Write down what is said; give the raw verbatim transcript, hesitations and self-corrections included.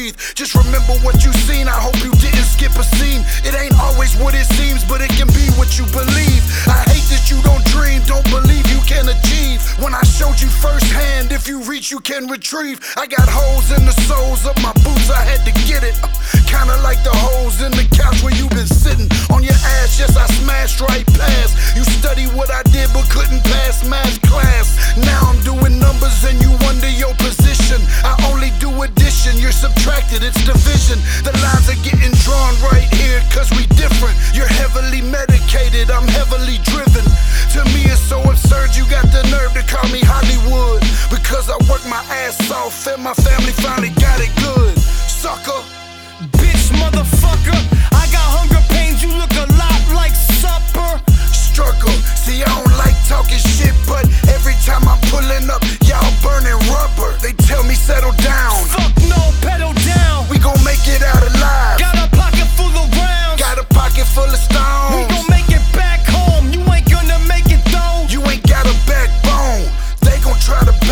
breathe. Just remember what you seen, I hope you didn't skip a scene. It ain't always what it seems, but it can be what you believe. I hate that you don't dream, don't believe you can achieve. When I showed you firsthand, if you reach you can retrieve. I got holes in the soles of my boots, I had to get it. uh, Kinda like the holes in the couch where you been sitting on your ass. Yes, I smashed right past. You study what I did but couldn't pass math class. Now I'm doing numbers and you wonder your position. I only do addition, you're subtracted, it's division. The lines are getting drawn right here cause we different. You're heavily medicated, I'm heavily driven. To me it's so absurd you got the nerve to call me Hollywood, because I work my ass off and my family finally got it good. Sucker, Bitch, motherfucker, I got hunger pains, you look a lot like supper. struggle. See, I don't like talking shit, but every time I'm pulling up, y'all burning rubber. They tell me settle down, Fuck no, pedal down. we gon' make it out alive. Got a pocket full of rounds. Got a pocket full of We stones. gon' make it back home. You ain't gonna make it though. You ain't got a backbone. They gon' try to